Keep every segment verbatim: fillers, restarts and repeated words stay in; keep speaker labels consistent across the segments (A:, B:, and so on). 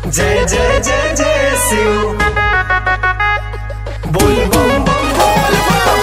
A: जय जय जय जय शिव बोल बम बम बोल बम।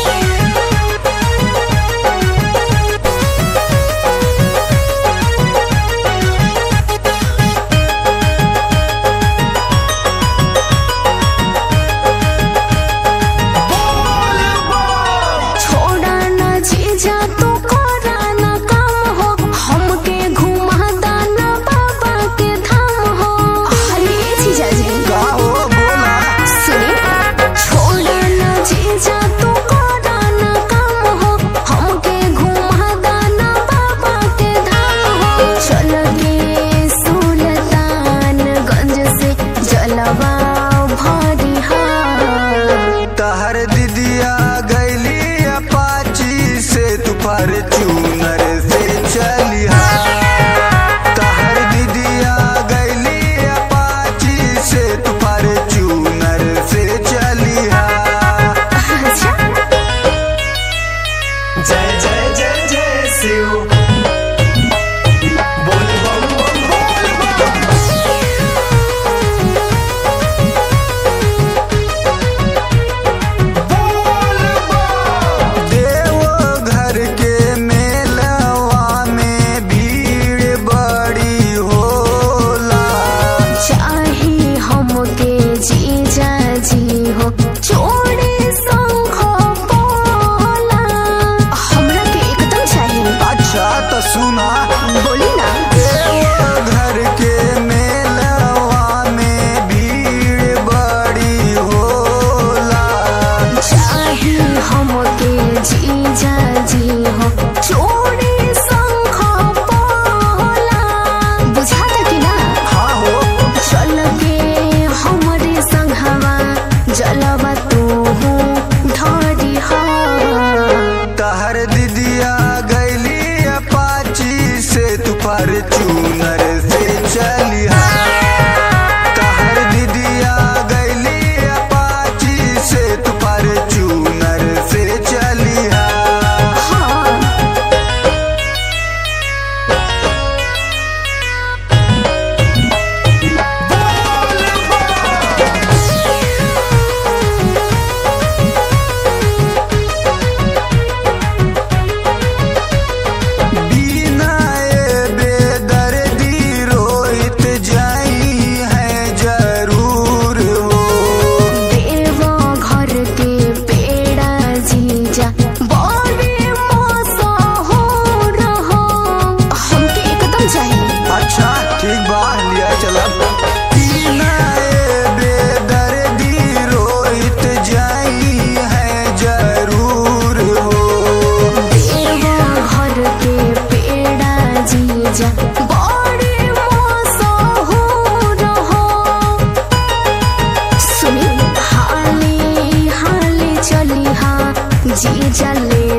B: छोड़ा ना जीजा तू करा ना काम हो, हमके घुमा दाना बाबा के धाम हो। अरे जीजा जी
C: का हो बोला।
B: सुनी, छोड़ा ना जीजा तू करा ना काम हो, हमके घुमा दाना बाबा के धाम हो। चल के सुल्तानगंज से जलवा भरी हा।
C: तहर दीदिया गैली अपाची से तू फॉर्च्यूनर से चलिहा। तहर दीदिया गैली अपाची से तू फॉर्च्यूनर से चलिहा।
B: अच्छा
A: जय जय जय जय शिव बोल बम बम बोल बम।
C: देवघर के मेलवा में भीड़ बड़ी होला।
B: चाहे हमके जीजा जी हो, चोरी शंख पोला हमरा के एकदम चाहिए।
C: अच्छा तो सुना,
B: बोली ना।
C: देवघर के मेलवा में भीड़ बड़ी होला।
B: चाहे हमके जीजा जी हो, चोरी शंख पोला बुझाता कि ना।
C: हाँ हो
B: चल के हमरे संघवा जलवा तू ढारी हा।
C: तहर दीदिया गैली अपाची से तू फॉर्च्यूनर से चलिहा। तहर दीदिया गैली अपाची से तू फॉर्च्यूनर से चलिहा।
B: हाँ
C: बिना ए बेदर्दी रोहित जाई है जरूर हो।
B: देवा घर के पेड़ा जीजा बड़े मौसा हो रहो, हमके एकदम चाहिए।
C: अच्छा ठीक बा लिया चलब। बिना ए बेदर्दी रोहित जाई है जरूर हो।
B: देवा घर के पेड़ा जीजा बड़े मौसा हो रहो। सुनी हाले हाले चली हा जीजा ले